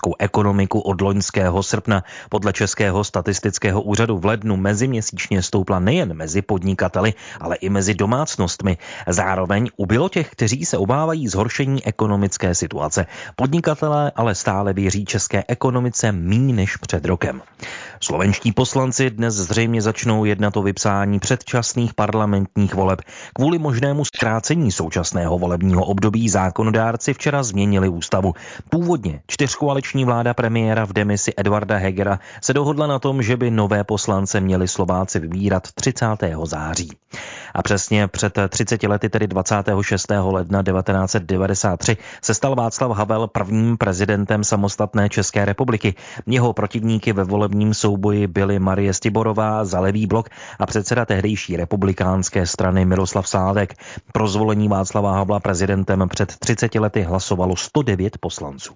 ekonomiku od loňského srpna. Podle Českého statistického úřadu v lednu meziměsíčně stoupla nejen mezi podnikateli, ale i mezi domácnostmi. Zároveň ubylo těch, kteří se obávají zhoršení ekonomické situace. Podnikatelé ale stále věří české ekonomice míň než před rokem. Slovenští poslanci dnes zřejmě začnou jednat o vypsání předčasných parlamentních voleb. Kvůli možnému zkrácení současného volebního období zákonodárci včera změnili ústavu. Původně čtyřkoaliční vláda premiéra v demisi Eduarda Hegera se dohodla na tom, že by nové poslance měli Slováci vybírat 30. září. A přesně před 30 lety, tedy 26. ledna 1993, se stal Václav Havel prvním prezidentem samostatné České republiky. Jeho protivníky ve volebním souboji byly Marie Stiborová za Levý blok a předseda tehdejší republikánské strany Miroslav Sládek. Pro zvolení Václava Havla prezidentem před 30 lety hlasovalo 109 poslanců.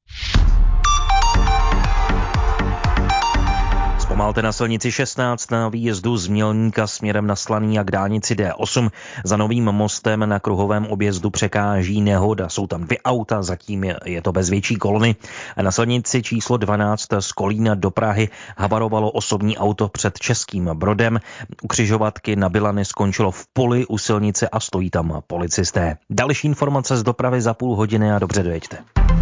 Zpomalte na silnici 16 na výjezdu z Mělníka směrem na Slaný a k dálnici D8. Za novým mostem na kruhovém objezdu překáží nehoda. Jsou tam 2 auta, zatím je to bez větší kolony. Na silnici číslo 12 z Kolína do Prahy havarovalo osobní auto před Českým Brodem. U křižovatky na Bilany skončilo v poli u silnice a stojí tam policisté. Další informace z dopravy za půl hodiny a dobře dojeďte.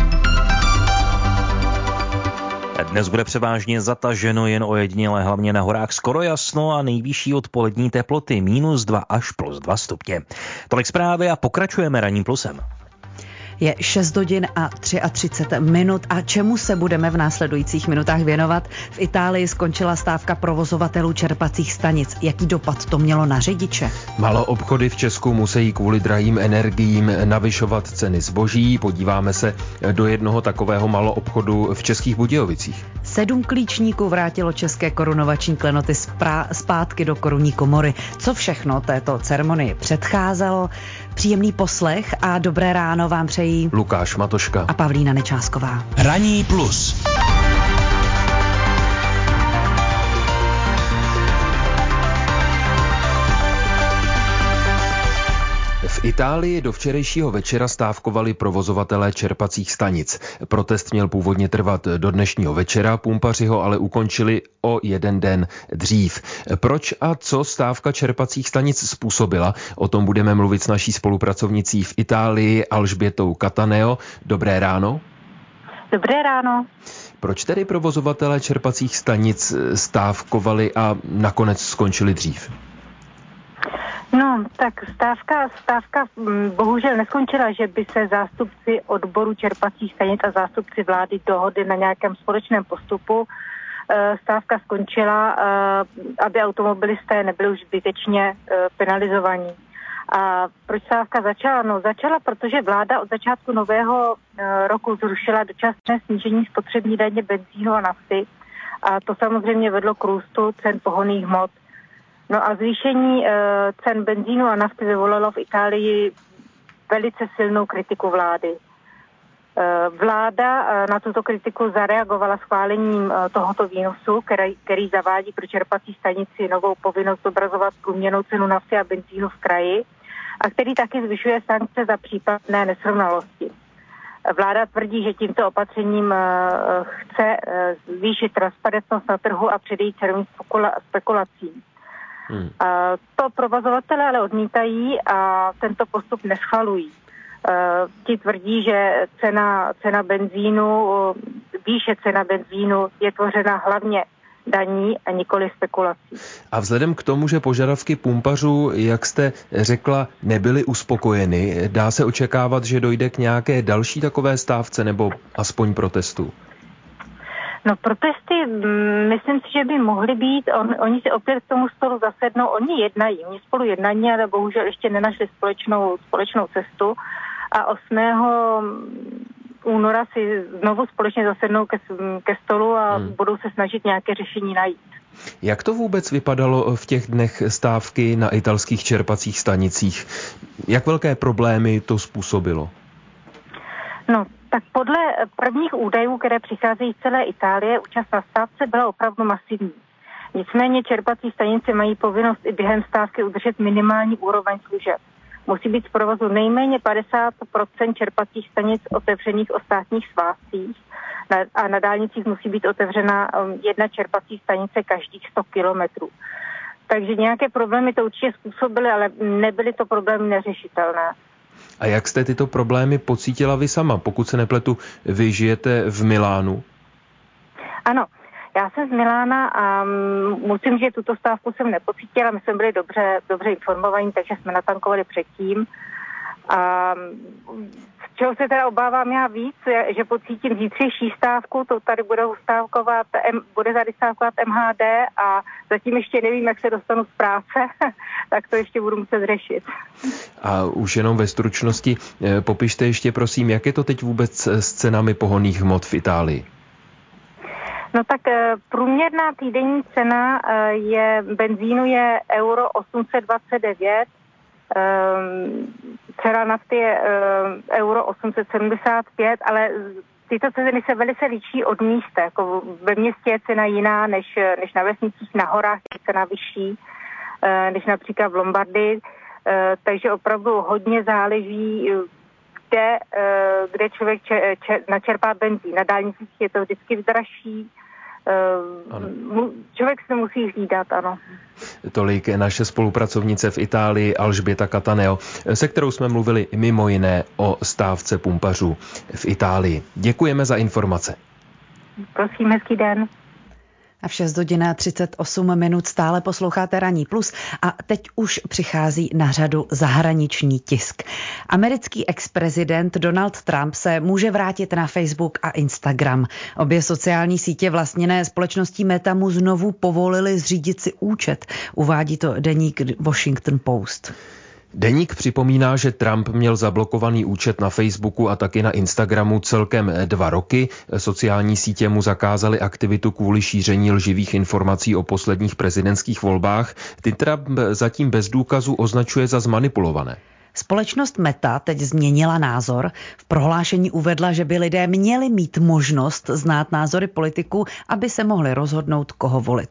Dnes bude převážně zataženo, jen ojediněle, hlavně na horách skoro jasno a nejvyšší odpolední teploty -2 až +2 stupně. Tolik zprávy a pokračujeme ranním plusem. Je 6 hodin a 33 minut a čemu se budeme v následujících minutách věnovat? V Itálii skončila stávka provozovatelů čerpacích stanic. Jaký dopad to mělo na řidiče? Maloobchody v Česku musí kvůli drahým energiím navyšovat ceny zboží. Podíváme se do jednoho takového maloobchodu v Českých Budějovicích. 7 klíčníků vrátilo české korunovační klenoty zpátky do korunní komory. Co všechno této ceremonii předcházelo? Příjemný poslech a dobré ráno vám přejí Lukáš Matoška a Pavlína Nečásková. Ranní plus. V Itálii do včerejšího večera stávkovali provozovatelé čerpacích stanic. Protest měl původně trvat do dnešního večera, pumpaři ho ale ukončili o 1 den dřív. Proč a co stávka čerpacích stanic způsobila? O tom budeme mluvit s naší spolupracovnicí v Itálii Alžbětou Cataneo. Dobré ráno. Dobré ráno. Proč tedy provozovatelé čerpacích stanic stávkovali a nakonec skončili dřív? No, tak stávka bohužel neskončila, že by se zástupci odboru čerpacích stanic a zástupci vlády dohodli na nějakém společném postupu. Stávka skončila, aby automobilisté nebyli už zbytečně penalizovaní. A proč stávka začala? No, začala, protože vláda od začátku nového roku zrušila dočasné snížení spotřební daně benzínu a nafty. A to samozřejmě vedlo k růstu cen pohonných hmot. No a zvýšení cen benzínu a nafty vyvolalo v Itálii velice silnou kritiku vlády. Vláda na tuto kritiku zareagovala schválením tohoto výnosu, který zavádí pro čerpací stanici novou povinnost zobrazovat průměrnou cenu nafty a benzínu v kraji a který taky zvyšuje sankce za případné nesrovnalosti. Vláda tvrdí, že tímto opatřením chce zvýšit transparentnost na trhu a předejít cenovým spekulacím. To provozovatelé ale odmítají a tento postup neschvalují. Ti tvrdí, že výše cena benzínu je tvořena hlavně daní a nikoli spekulací. A vzhledem k tomu, že požadavky pumpařů, jak jste řekla, nebyly uspokojeny, dá se očekávat, že dojde k nějaké další takové stávce nebo aspoň protestu? No protesty, myslím si, že by mohly být, oni si opět k tomu stolu zasednou, oni spolu jednají, ale bohužel ještě nenašli společnou cestu a 8. února si znovu společně zasednou ke stolu a budou se snažit nějaké řešení najít. Jak to vůbec vypadalo v těch dnech stávky na italských čerpacích stanicích? Jak velké problémy to způsobilo? No, tak podle prvních údajů, které přicházejí z celé Itálie, účast na stávce byla opravdu masivní. Nicméně čerpací stanice mají povinnost i během stávky udržet minimální úroveň služeb. musí být z provozu nejméně 50% čerpacích stanic otevřených o státních svátcích a na dálnicích musí být otevřena jedna čerpací stanice každých 100 kilometrů. Takže nějaké problémy to určitě způsobily, ale nebyly to problémy neřešitelné. A jak jste tyto problémy pocítila vy sama? Pokud se nepletu, vy žijete v Milánu. Ano, já jsem z Milána a musím říct, že tuto stávku jsem nepocítila. My jsme byli dobře informovaní, takže jsme natankovali předtím. A čeho se teda obávám já víc, že pocítím zítřejší stávku, to tady bude tady stávkovat MHD a zatím ještě nevím, jak se dostanu z práce, tak to ještě budu muset řešit. A už jenom ve stručnosti popište ještě prosím, jak je to teď vůbec s cenami pohonných hmot v Itálii? No tak průměrná týdenní cena benzínu je euro 829, cena nafty je euro 875, ale tyto ceny se velice liší od místa. Jako ve městě je cena jiná než na vesnicích, na horách je cena vyšší, než například v Lombardii. Takže opravdu hodně záleží, kde člověk načerpá benzín. Na dálnicích je to vždycky dražší. Člověk se musí hlídat, ano. Tolik naše spolupracovnice v Itálii Alžběta Cataneo, se kterou jsme mluvili mimo jiné o stávce pumpařů v Itálii. Děkujeme za informace. Prosím, hezký den. A v 6:38 stále posloucháte Ranní plus a teď už přichází na řadu zahraniční tisk. Americký ex-prezident Donald Trump se může vrátit na Facebook a Instagram. Obě sociální sítě vlastněné společností Meta mu znovu povolili zřídit si účet. Uvádí to deník Washington Post. Deník připomíná, že Trump měl zablokovaný účet na Facebooku a taky na Instagramu celkem 2 roky. Sociální sítě mu zakázaly aktivitu kvůli šíření lživých informací o posledních prezidentských volbách. Ty Trump zatím bez důkazu označuje za zmanipulované. Společnost Meta teď změnila názor. V prohlášení uvedla, že by lidé měli mít možnost znát názory politiků, aby se mohli rozhodnout, koho volit.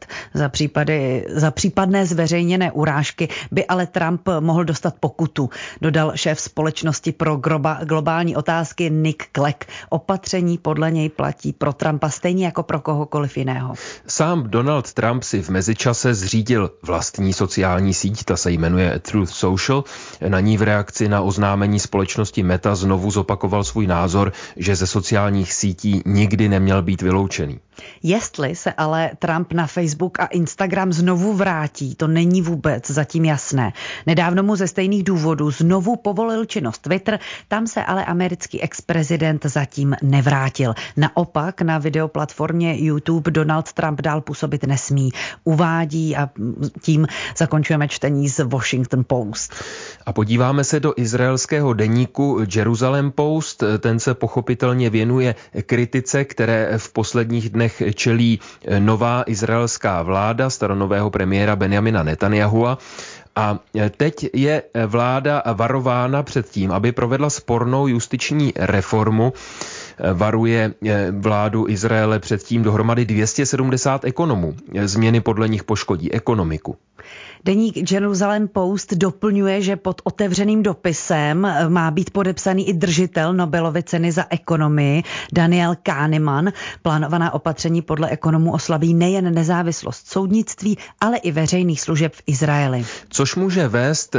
Za případné zveřejněné urážky by ale Trump mohl dostat pokutu, dodal šéf společnosti pro globální otázky Nick Clegg. Opatření podle něj platí pro Trumpa stejně jako pro kohokoliv jiného. Sám Donald Trump si v mezičase zřídil vlastní sociální síť, ta se jmenuje Truth Social. Na ní v reakci na oznámení společnosti Meta znovu zopakoval svůj názor, že ze sociálních sítí nikdy neměl být vyloučený. Jestli se ale Trump na Facebook a Instagram znovu vrátí, to není vůbec zatím jasné. Nedávno mu ze stejných důvodů znovu povolil činnost Twitter, tam se ale americký ex-prezident zatím nevrátil. Naopak na videoplatformě YouTube Donald Trump dál působit nesmí. Uvádí a tím zakončujeme čtení z Washington Post. A podíváme se do izraelského deníku Jerusalem Post. Ten se pochopitelně věnuje kritice, které v posledních dnech čelí nová izraelská vláda staronového premiéra Benjamina Netanyahua. A teď je vláda varována před tím, aby provedla spornou justiční reformu. Varuje vládu Izraele před tím dohromady 270 ekonomů. Změny podle nich poškodí ekonomiku. Deník Jerusalem Post doplňuje, že pod otevřeným dopisem má být podepsaný i držitel Nobelovy ceny za ekonomii Daniel Kahneman. Plánovaná opatření podle ekonomů oslabí nejen nezávislost soudnictví, ale i veřejných služeb v Izraeli. Což může vést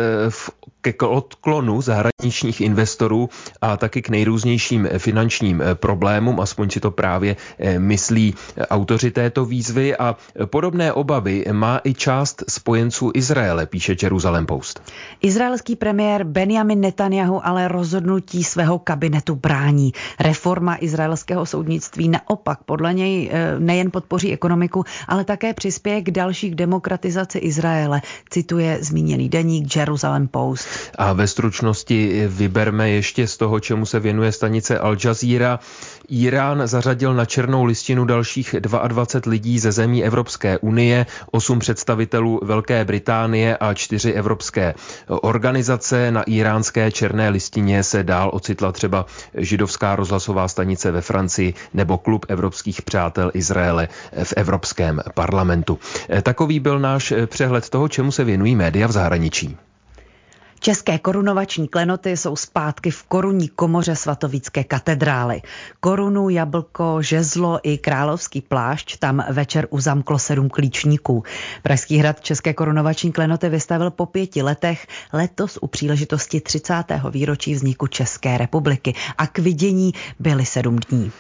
k odklonu zahraničních investorů a taky k nejrůznějším finančním problémům, aspoň si to právě myslí autoři této výzvy, a podobné obavy má i část spojenců Izraele, píše Jerusalem Post. Izraelský premiér Benjamin Netanyahu ale rozhodnutí svého kabinetu brání. Reforma izraelského soudnictví naopak podle něj nejen podpoří ekonomiku, ale také přispěje k další demokratizaci Izraele, cituje zmíněný deník Jerusalem Post. A ve stručnosti vyberme ještě z toho, čemu se věnuje stanice Al Jazeera. Irán zařadil na černou listinu dalších 22 lidí ze zemí Evropské unie, 8 představitelů Velké Británie a 4 evropské organizace. Na iránské černé listině se dál ocitla třeba židovská rozhlasová stanice ve Francii nebo Klub evropských přátel Izraele v Evropském parlamentu. Takový byl náš přehled toho, čemu se věnují média v zahraničí. České korunovační klenoty jsou zpátky v korunní komoře svatovícké katedrály. Korunu, jablko, žezlo i královský plášť tam večer uzamklo 7 klíčníků. Pražský hrad České korunovační klenoty vystavil po 5 letech, letos u příležitosti 30. výročí vzniku České republiky. A k vidění byly 7 dní.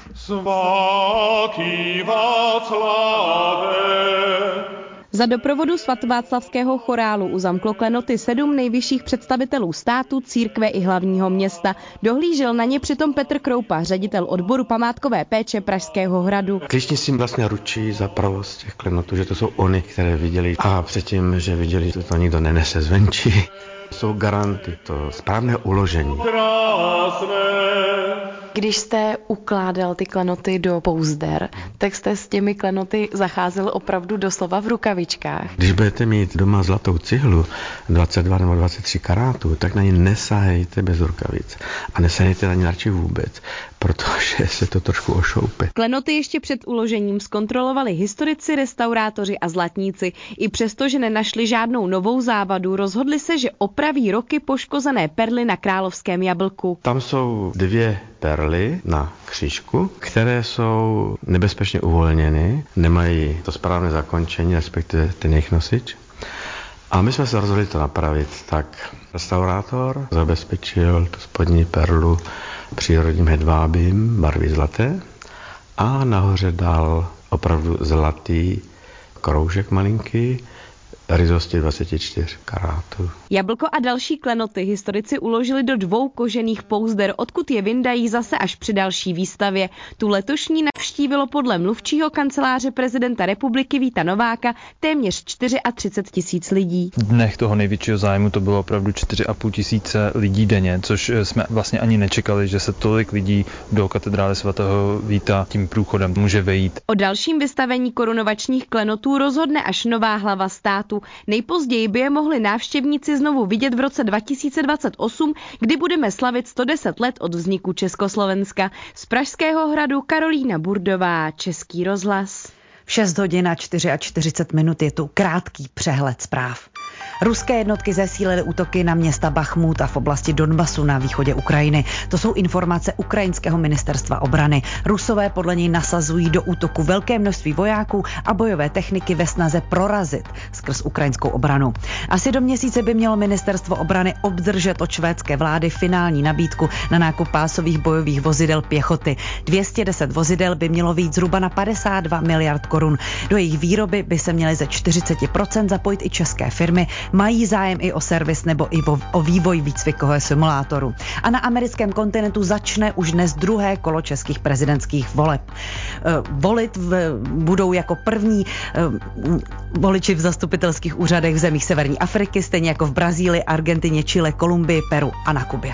Svatý Václave. Za doprovodu svatováclavského chorálu uzamklo klenoty 7 nejvyšších představitelů státu, církve i hlavního města. Dohlížel na ně přitom Petr Kroupa, ředitel odboru památkové péče Pražského hradu. Klíčníci vlastně ručí za pravost těch klenotů, že to jsou oni, které viděli, a předtím, že viděli, že to nikdo nenese zvenčí. Jsou garanty to správné uložení. Když jste ukládal ty klenoty do pouzder, tak jste s těmi klenoty zacházel opravdu doslova v rukavičkách. Když budete mít doma zlatou cihlu 22 nebo 23 karátů, tak na ní nesahejte bez rukavic. A nesahejte na ní radši vůbec, protože se to trošku ošoupe. Klenoty ještě před uložením zkontrolovali historici, restaurátoři a zlatníci. I přesto, že nenašli žádnou novou závadu, rozhodli se, že opraví roky poškozené perly na královském jablku. Tam jsou 2 perly na křížku, které jsou nebezpečně uvolněny, nemají to správné zakončení, respektive ten jejich nosič. A my jsme se rozhodli to napravit, tak restaurátor zabezpečil tu spodní perlu přírodním hedvábím barvy zlaté a nahoře dal opravdu zlatý kroužek malinký, ryzosti 24 karátů. Jablko a další klenoty historici uložili do 2 kožených pouzder, odkud je vyndají zase až při další výstavě. Tu letošní navštívilo podle mluvčího kanceláře prezidenta republiky Víta Nováka téměř 34 000 lidí. V dnech toho největšího zájmu to bylo opravdu 4 500 lidí denně, což jsme vlastně ani nečekali, že se tolik lidí do katedrály svatého Víta tím průchodem může vejít. O dalším vystavení korunovačních klenotů rozhodne až nová hlava státu. Nejpozději by je mohli návštěvníci znovu vidět v roce 2028, kdy budeme slavit 110 let od vzniku Československa. Z Pražského hradu Karolína Burdová, Český rozhlas. V 6 hodin a 44 minut je tu krátký přehled zpráv. Ruské jednotky zesílily útoky na města Bachmut a v oblasti Donbasu na východě Ukrajiny. To jsou informace ukrajinského ministerstva obrany. Rusové podle něj nasazují do útoku velké množství vojáků a bojové techniky ve snaze prorazit skrz ukrajinskou obranu. Asi do měsíce by mělo ministerstvo obrany obdržet od švédské vlády finální nabídku na nákup pásových bojových vozidel pěchoty. 210 vozidel by mělo vyjít zhruba na 52 miliard korun. Do jejich výroby by se měly ze 40% zapojit i české firmy. Mají zájem i o servis nebo i o vývoj výcvikového simulátoru. A na americkém kontinentu začne už dnes 2. kolo českých prezidentských voleb. Volit budou jako první voliči v zastupitelských úřadech v zemích severní Afriky, stejně jako v Brazílii, Argentině, Chile, Kolumbii, Peru a na Kubě.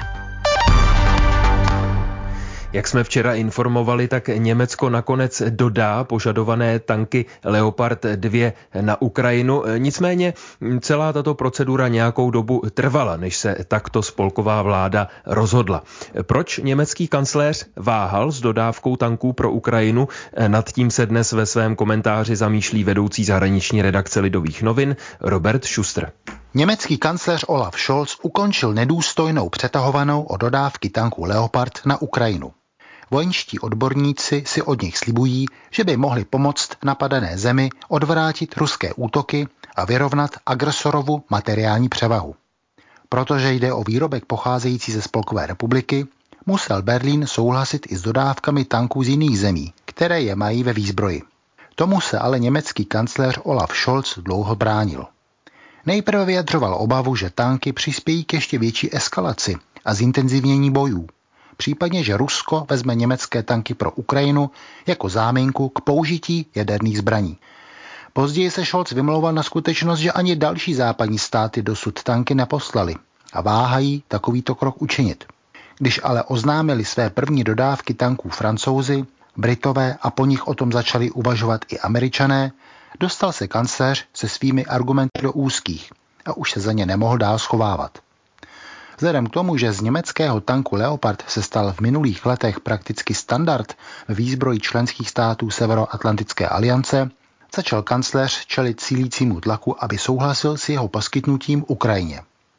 Jak jsme včera informovali, tak Německo nakonec dodá požadované tanky Leopard 2 na Ukrajinu. Nicméně celá tato procedura nějakou dobu trvala, než se takto spolková vláda rozhodla. Proč německý kancléř váhal s dodávkou tanků pro Ukrajinu? Nad tím se dnes ve svém komentáři zamýšlí vedoucí zahraniční redakce Lidových novin Robert Schuster. Německý kancléř Olaf Scholz ukončil nedůstojnou přetahovanou o dodávky tanků Leopard na Ukrajinu. Vojenští odborníci si od nich slibují, že by mohli pomoct napadené zemi odvrátit ruské útoky a vyrovnat agresorovu materiální převahu. Protože jde o výrobek pocházející ze Spolkové republiky, musel Berlín souhlasit i s dodávkami tanků z jiných zemí, které je mají ve výzbroji. Tomu se ale německý kancléř Olaf Scholz dlouho bránil. Nejprve vyjadřoval obavu, že tanky přispějí k ještě větší eskalaci a zintenzivnění bojů. Případně, že Rusko vezme německé tanky pro Ukrajinu jako záminku k použití jaderných zbraní. Později se Scholz vymlouval na skutečnost, že ani další západní státy dosud tanky neposlali a váhají takovýto krok učinit. Když ale oznámili své první dodávky tanků Francouzi, Britové a po nich o tom začali uvažovat i Američané, dostal se kancléř se svými argumenty do úzkých a už se za ně nemohl dál schovávat. Vzhledem k tomu, že z německého tanku Leopard se stal v minulých letech prakticky standard ve výzbroji členských států Severoatlantické aliance, začal kancléř čelit sílícímu tlaku, aby souhlasil s jeho poskytnutím Ukrajině.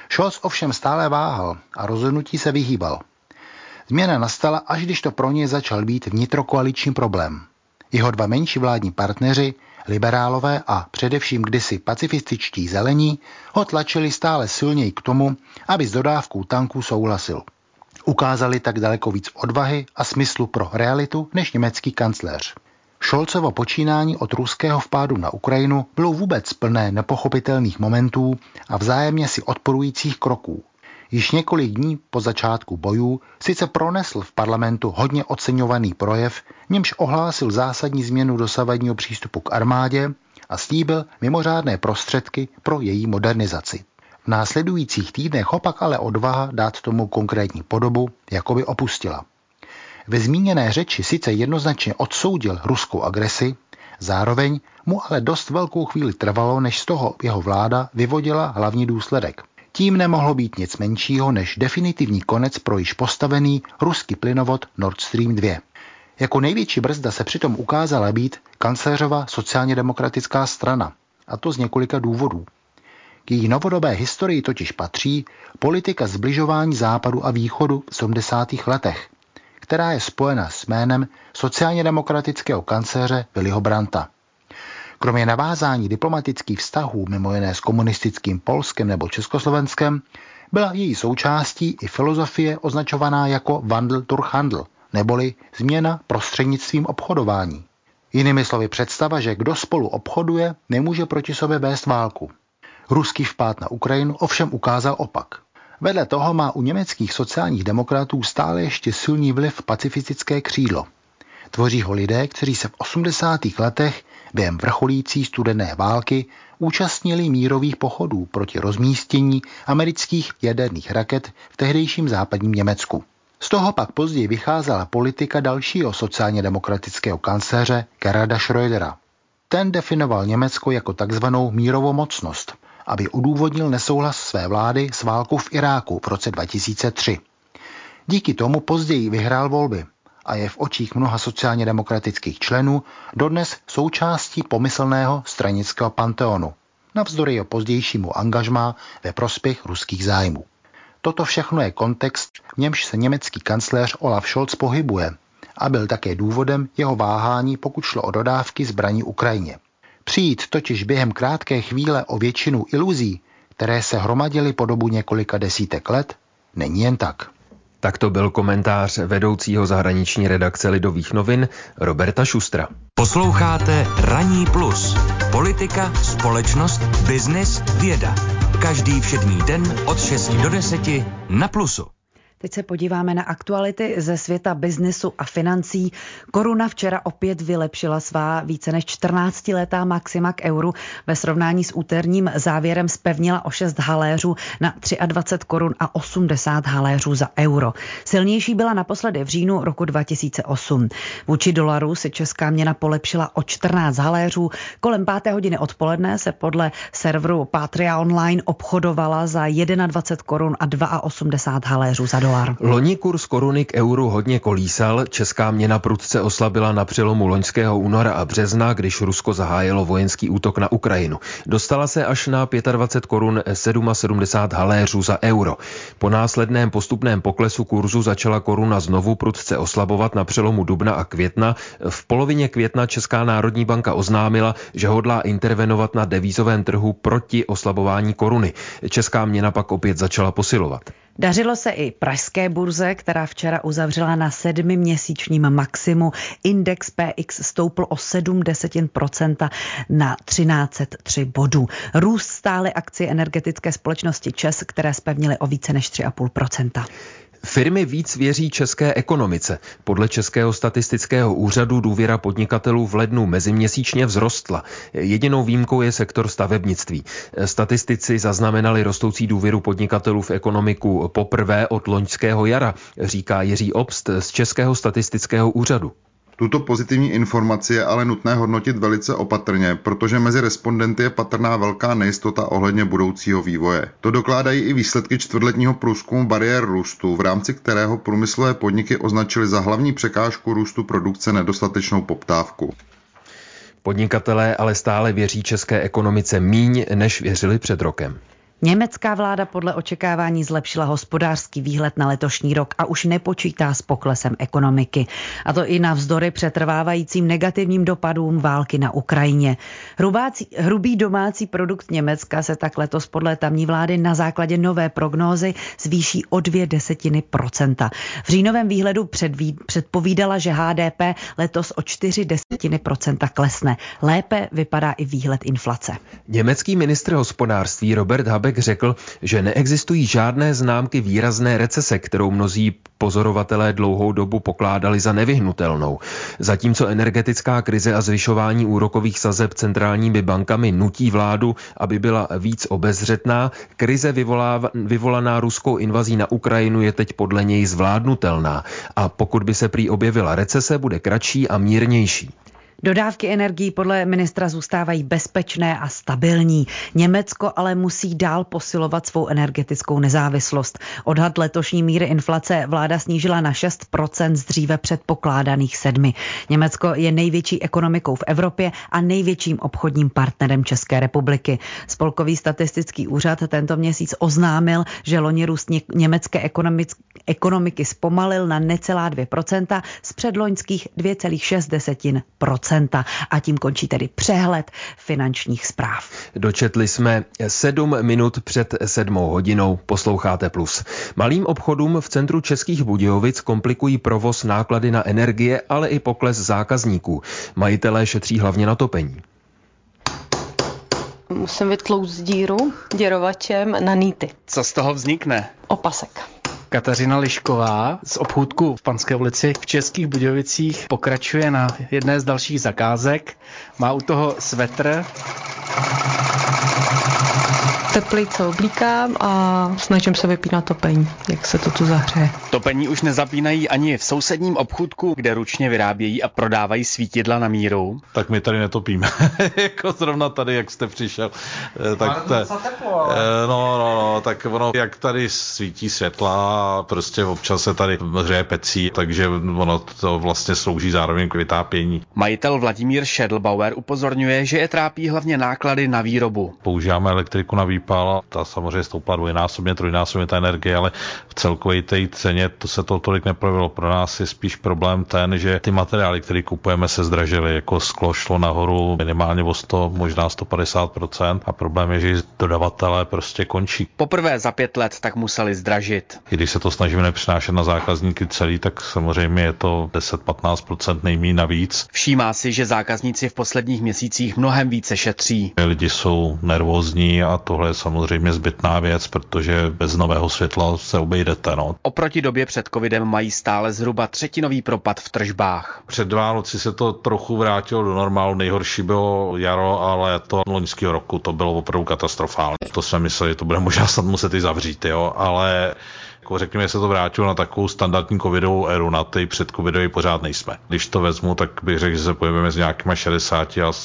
Scholz ovšem stále váhal a rozhodnutí se vyhýbal. Změna nastala, až když to pro ně začal být vnitrokoaliční problém. Jeho dva menší vládní partneři, liberálové a především kdysi pacifističtí zelení, ho tlačili stále silněji k tomu, aby s dodávkou tanků souhlasil. Ukázali tak daleko víc odvahy a smyslu pro realitu než německý kancléř. Scholzovo počínání od ruského vpádu na Ukrajinu bylo vůbec plné nepochopitelných momentů a vzájemně si odporujících kroků. Již několik dní po začátku bojů sice pronesl v parlamentu hodně oceňovaný projev, němž ohlásil zásadní změnu dosavadního přístupu k armádě a slíbil mimořádné prostředky pro její modernizaci. V následujících týdnech opak ale odvaha dát tomu konkrétní podobu jakoby opustila. Ve zmíněné řeči sice jednoznačně odsoudil ruskou agresi, zároveň mu ale dost velkou chvíli trvalo, než z toho jeho vláda vyvodila hlavní důsledek. Tím nemohlo být nic menšího než definitivní konec pro již postavený ruský plynovod Nord Stream 2. Jako největší brzda se přitom ukázala být kancléřova sociálně demokratická strana, a to z několika důvodů. K její novodobé historii totiž patří politika zbližování západu a východu v 70. letech, která je spojena s jménem sociálně demokratického kancléře Willyho Brandta. Kromě navázání diplomatických vztahů mimo jiné s komunistickým Polskem nebo Československem, byla její součástí i filozofie označovaná jako Wandel durch Handel, neboli změna prostřednictvím obchodování. Jinými slovy představa, že kdo spolu obchoduje, nemůže proti sobě vést válku. Ruský vpád na Ukrajinu ovšem ukázal opak. Vedle toho má u německých sociálních demokratů stále ještě silný vliv pacifistické křídlo. Tvoří ho lidé, kteří se v 80. letech během vrcholící studené války účastnili mírových pochodů proti rozmístění amerických jaderných raket v tehdejším západním Německu. Z toho pak později vycházela politika dalšího sociálně demokratického kancléře Gerharda Schrödera. Ten definoval Německo jako takzvanou mírovou mocnost, aby odůvodnil nesouhlas své vlády s válkou v Iráku v roce 2003. Díky tomu později vyhrál volby a je v očích mnoha sociálně demokratických členů dodnes součástí pomyslného stranického panteonu, navzdory jeho pozdějšímu angažmá ve prospěch ruských zájmů. Toto všechno je kontext, v němž se německý kancléř Olaf Scholz pohybuje a byl také důvodem jeho váhání, pokud šlo o dodávky zbraní Ukrajině. Přijít totiž během krátké chvíle o většinu iluzí, které se hromadily po dobu několika desítek let, není jen tak. Tak to byl komentář vedoucího zahraniční redakce Lidových novin Roberta Šustra. Posloucháte Ranní plus. Politika, společnost, biznis, věda. Každý všední den od 6 do 10 na Plusu. Teď se podíváme na aktuality ze světa biznesu a financí. Koruna včera opět vylepšila svá více než 14letá maxima k euru. Ve srovnání s úterním závěrem zpevnila o 6 haléřů na 23 korun a 80 haléřů za euro. Silnější byla naposledy v říjnu roku 2008. Vůči dolaru si česká měna polepšila o 14 haléřů. Kolem 5. hodiny odpoledne se podle serveru Patria Online obchodovala za 21 korun a 82 haléřů za dolar. Loni kurz koruny k euru hodně kolísal, česká měna prudce oslabila na přelomu loňského února a března, když Rusko zahájilo vojenský útok na Ukrajinu. Dostala se až na 25 korun 77 haléřů za euro. Po následném postupném poklesu kurzu začala koruna znovu prudce oslabovat na přelomu dubna a května. V polovině května Česká národní banka oznámila, že hodlá intervenovat na devízovém trhu proti oslabování koruny. Česká měna pak opět začala posilovat. Dařilo se i pražské burze, která včera uzavřela na 7měsíčním maximu. Index PX stoupl o 0,7% na 1303 bodů. Růst stály akcie energetické společnosti ČEZ, které zpevnily o více než 3,5%. Firmy víc věří české ekonomice. Podle Českého statistického úřadu důvěra podnikatelů v lednu meziměsíčně vzrostla. Jedinou výjimkou je sektor stavebnictví. Statistici zaznamenali rostoucí důvěru podnikatelů v ekonomiku poprvé od loňského jara, říká Jiří Obst z Českého statistického úřadu. Tuto pozitivní informaci je ale nutné hodnotit velice opatrně, protože mezi respondenty je patrná velká nejistota ohledně budoucího vývoje. To dokládají i výsledky čtvrtletního průzkumu bariér růstu, v rámci kterého průmyslové podniky označily za hlavní překážku růstu produkce nedostatečnou poptávku. Podnikatelé ale stále věří české ekonomice míň, než věřili před rokem. Německá vláda podle očekávání zlepšila hospodářský výhled na letošní rok a už nepočítá s poklesem ekonomiky. A to i navzdory přetrvávajícím negativním dopadům války na Ukrajině. Hrubý domácí produkt Německa se tak letos podle tamní vlády na základě nové prognózy zvýší o 0,2%. V říjnovém výhledu předpovídala, že HDP letos o 0,4% klesne. Lépe vypadá i výhled inflace. Německý ministr hospodářství Robert Habeck řekl, že neexistují žádné známky výrazné recese, kterou mnozí pozorovatelé dlouhou dobu pokládali za nevyhnutelnou. Zatímco energetická krize a zvyšování úrokových sazeb centrálními bankami nutí vládu, aby byla víc obezřetná, krize vyvolaná ruskou invazí na Ukrajinu je teď podle něj zvládnutelná. A pokud by se prý objevila recese, bude kratší a mírnější. Dodávky energií podle ministra zůstávají bezpečné a stabilní. Německo ale musí dál posilovat svou energetickou nezávislost. Odhad letošní míry inflace vláda snížila na 6% z dříve předpokládaných 7%. Německo je největší ekonomikou v Evropě a největším obchodním partnerem České republiky. Spolkový statistický úřad tento měsíc oznámil, že loni růst německé ekonomiky zpomalil na necelá 2% z předloňských 2,6%. A tím končí tedy přehled finančních zpráv. Dočetli jsme 7 minut před 7 hodinou. Posloucháte Plus. Malým obchodům v centru Českých Budějovic komplikují provoz, náklady na energie, ale i pokles zákazníků. Majitelé šetří hlavně na topení. Musím vytlouct díru děrovačem na nýty. Co z toho vznikne? Opasek. Kateřina Lišková z obchůdku v Panské ulici v Českých Budějovicích pokračuje na jedné z dalších zakázek. Má u toho svetr. Teplice oblíkám a snažím se vypínat topení, jak se to tu zahřeje. Topení už nezapínají ani v sousedním obchůdku, kde ručně vyrábějí a prodávají svítidla na míru. Tak my tady netopíme. Jako zrovna tady, jak jste přišel. Tak tak ono, jak tady svítí světla, prostě občas se tady hřeje pecí, takže ono to vlastně slouží zároveň k vytápění. Majitel Vladimír Šedlbauer upozorňuje, že je trápí hlavně náklady na výrobu. Používáme elektriku na výpal, ta samozřejmě stoupla dvojnásobně, trojnásobně ta energie, ale v celkové té ceně to se to tolik neprojevilo. Pro nás je spíš problém ten, že ty materiály, které kupujeme, se zdražily. Jako sklo šlo nahoru minimálně o 100, možná 150% a problém je, že dodavatelé prostě končí. Poprvé za 5 let tak museli zdražit. Když se to snažíme nepřinášet na zákazníky celý, tak samozřejmě je to 10-15% nejméně navíc. Všímá si, že zákazníci v posledních měsících mnohem více šetří. Lidi jsou nervózní a tohle je samozřejmě zbytná věc, protože bez nového světla se obejdete. Oproti době před covidem mají stále zhruba třetinový propad v tržbách. Před Vánoci se to trochu vrátilo do normálu. Nejhorší bylo jaro, ale to loňského roku to bylo opravdu katastrofální. To jsme mysleli, že to bude možná snad muset i zavřít, ale řekněme, že se to vrátilo na takovou standardní covidovou éru, na té předcovidové pořád nejsme. Když to vezmu, tak bych řekl, že se pohybujeme s nějakýma 60 a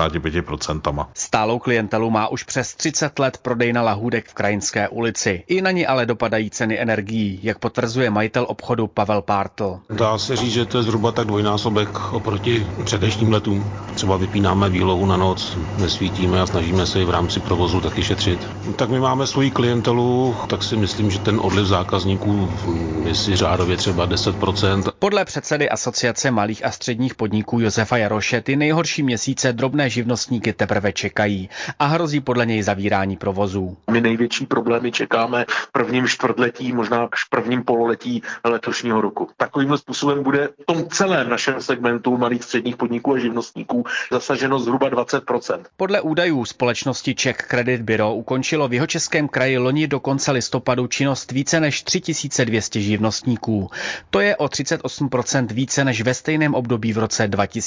75%. Stálou klientelu má už přes 30 let prodejna lahůdek v Krajinské ulici. I na ní ale dopadají ceny energií, jak potvrzuje majitel obchodu Pavel Pártl. Dá se říct, že to je zhruba tak dvojnásobek oproti předešlým letům. Třeba vypínáme výlohu na noc, nesvítíme a snažíme se i v rámci provozu taky šetřit. Tak my máme svoji klientelu, tak si myslím, že ten odliv zákazníků je si řádově třeba 10%. Podle předsedy Asociace malých a středních podniků Josefa Jaroše ty nejhorší měsíce drobné živnostníky teprve čekají a hrozí podle něj zavírání provozů. My největší problémy čekáme v prvním čtvrtletí, možná až v prvním pololetí letošního roku. Takovým způsobem bude v tom celém našem segmentu malých středních podniků a živnostníků zasaženo zhruba 20%. Podle údajů společnosti Czech Credit Bureau ukončilo v Jihočeském kraji loni do konce listopadu činnost více než 3200 živnostníků. To je o 38% více než ve stejném období v roce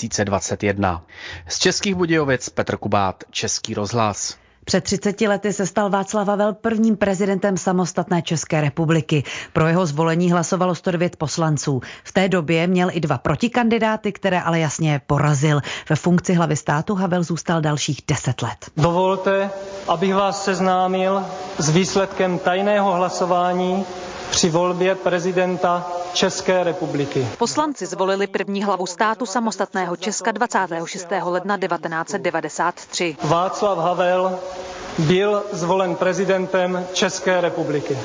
2021. Z Českých Budějovic Petr Kubát, Český rozhlas. Před 30 lety se stal Václav Havel prvním prezidentem samostatné České republiky. Pro jeho zvolení hlasovalo 109 poslanců. V té době měl i 2 protikandidáty, které ale jasně porazil. Ve funkci hlavy státu Havel zůstal dalších 10 let. Dovolte, abych vás seznámil s výsledkem tajného hlasování při volbě prezidenta České republiky. Poslanci zvolili první hlavu státu samostatného Česka 26. ledna 1993. Václav Havel byl zvolen prezidentem České republiky.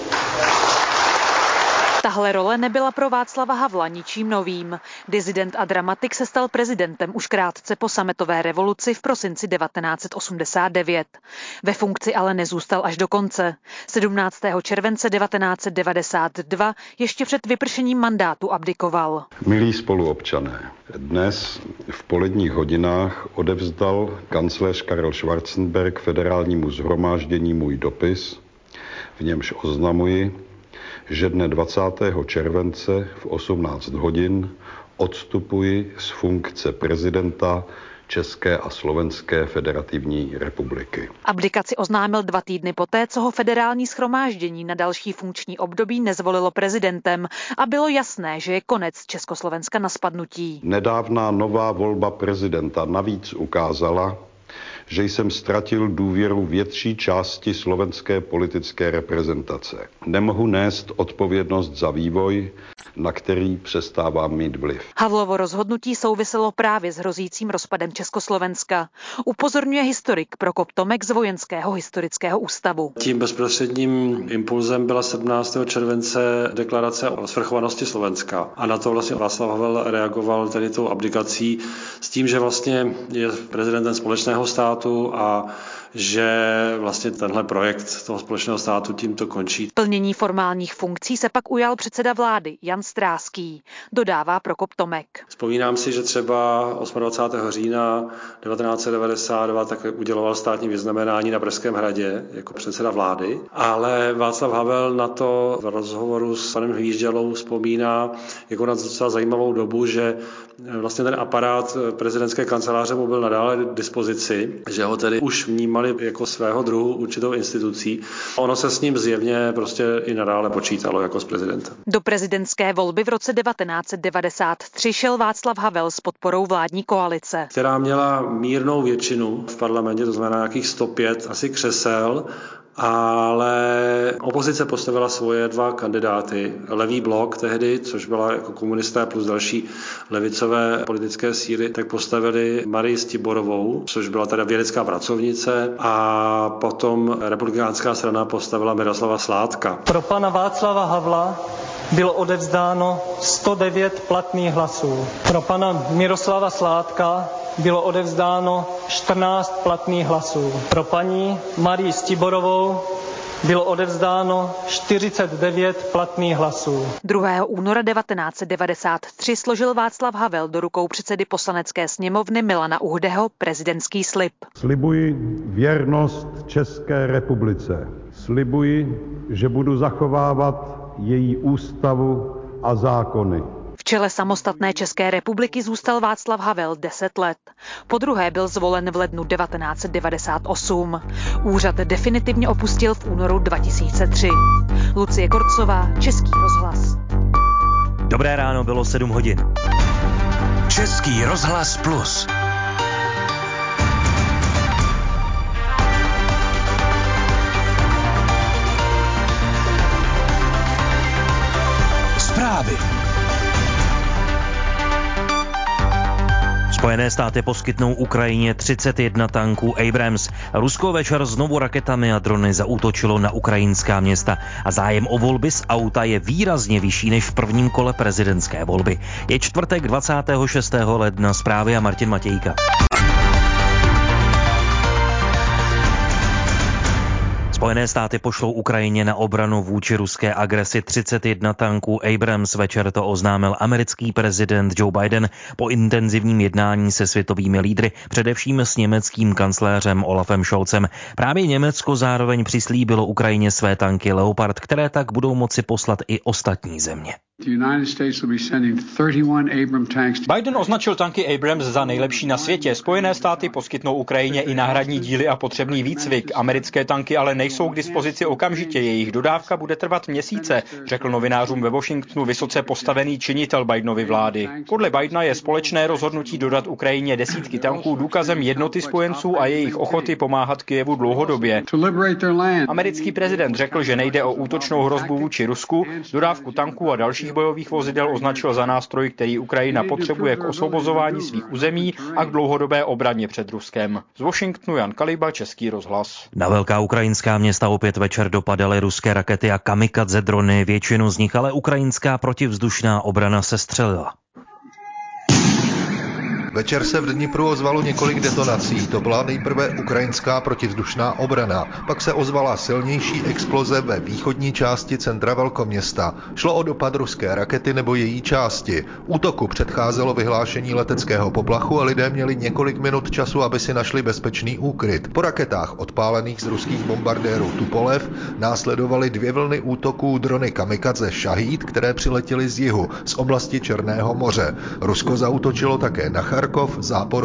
Tahle role nebyla pro Václava Havla ničím novým. Disident a dramatik se stal prezidentem už krátce po sametové revoluci v prosinci 1989. Ve funkci ale nezůstal až do konce. 17. července 1992 ještě před vypršením mandátu abdikoval. Milí spoluobčané, dnes v poledních hodinách odevzdal kancléř Karel Schwarzenberg Federálnímu shromáždění můj dopis, v němž oznamuji, že dne 20. července v 18 hodin odstupuji z funkce prezidenta České a Slovenské federativní republiky. Abdikaci oznámil 2 týdny poté, co ho Federální shromáždění na další funkční období nezvolilo prezidentem a bylo jasné, že je konec Československa na spadnutí. Nedávná nová volba prezidenta navíc ukázala, že jsem ztratil důvěru větší části slovenské politické reprezentace. Nemohu nést odpovědnost za vývoj, na který přestávám mít vliv. Havlovo rozhodnutí souviselo právě s hrozícím rozpadem Československa. Upozorňuje historik Prokop Tomek z Vojenského historického ústavu. Tím bezprostředním impulzem byla 17. července deklarace o svrchovanosti Slovenska. A na to vlastně Václav Havel reagoval tedy tou abdikací s tím, že vlastně je prezidentem společného státu a že vlastně tenhle projekt toho společného státu tímto končí. Plnění formálních funkcí se pak ujal předseda vlády Jan Stráský, dodává Prokop Tomek. Vzpomínám si, že třeba 28. října 1992 tak uděloval státní vyznamenání na Pražském hradě jako předseda vlády, ale Václav Havel na to v rozhovoru s panem Hvíždělou vzpomíná jako na docela zajímavou dobu, že vlastně ten aparát prezidentské kanceláře mu byl nadále k dispozici, že ho tedy už vnímali jako svého druhu určitou institucí. Ono se s ním zjevně prostě i nadále počítalo jako s prezidentem. Do prezidentské volby v roce 1993 šel Václav Havel s podporou vládní koalice, která měla mírnou většinu v parlamentě, to znamená nějakých 105 asi křesel, ale opozice postavila svoje 2 kandidáty. Levý blok tehdy, což byla jako komunisté plus další levicové politické síly, tak postavili Marii Stiborovou, což byla teda vědecká pracovnice, a potom republikánská strana postavila Miroslava Sládka. Pro pana Václava Havla bylo odevzdáno 109 platných hlasů. Pro pana Miroslava Sládka bylo odevzdáno 14 platných hlasů. Pro paní Marii Stiborovou bylo odevzdáno 49 platných hlasů. 2. února 1993 složil Václav Havel do rukou předsedy Poslanecké sněmovny Milana Uhdeho prezidentský slib. Slibuji věrnost České republice. Slibuji, že budu zachovávat její ústavu a zákony. V čele samostatné České republiky zůstal Václav Havel 10 let. Podruhé byl zvolen v lednu 1998. Úřad definitivně opustil v únoru 2003. Lucie Korcová, Český rozhlas. Dobré ráno, bylo 7 hodin. Český rozhlas Plus. Zprávy. Spojené státy poskytnou Ukrajině 31 tanků Abrams. Rusko večer znovu raketami a drony zaútočilo na ukrajinská města a zájem o volby z auta je výrazně vyšší než v prvním kole prezidentské volby. Je čtvrtek 26. ledna, zprávy a Martin Matějka. Spojené státy pošlou Ukrajině na obranu vůči ruské agresi 31 tanků Abrams. Večer to oznámil americký prezident Joe Biden po intenzivním jednání se světovými lídry, především s německým kancléřem Olafem Scholzem. Právě Německo zároveň přislíbilo Ukrajině své tanky Leopard, které tak budou moci poslat i ostatní země. Biden označil tanky Abrams za nejlepší na světě. Spojené státy poskytnou Ukrajině i náhradní díly a potřebný výcvik. Americké tanky ale nejsou k dispozici okamžitě. Jejich dodávka bude trvat měsíce, řekl novinářům ve Washingtonu vysoce postavený činitel Bidenovy vlády. Podle Bidena je společné rozhodnutí dodat Ukrajině desítky tanků důkazem jednoty spojenců a jejich ochoty pomáhat Kyjevu dlouhodobě. Americký prezident řekl, že nejde o útočnou hrozbu vůči Rusku, dodávku tanků a dalších nových bojových vozidel označil za nástroj, který Ukrajina potřebuje k osvobozování svých území a k dlouhodobé obraně před Ruskem. Z Washingtonu Jan Kaliba, Český rozhlas. Na velká ukrajinská města opět večer dopadaly ruské rakety a kamikadze drony, většinu z nich ale ukrajinská protivzdušná obrana sestřelila. Večer se v Dnipru ozvalo několik detonací. To byla nejprve ukrajinská protivzdušná obrana, pak se ozvala silnější exploze ve východní části centra velkoměsta. Šlo o dopad ruské rakety nebo její části. Útoku předcházelo vyhlášení leteckého poplachu a lidé měli několik minut času, aby si našli bezpečný úkryt. Po raketách odpálených z ruských bombardérů Tupolev následovaly 2 vlny útoků drony kamikadze Šahíd, které přiletěly z jihu, z oblasti Černého moře. Rusko zaútočilo také na Charkov, Záporoží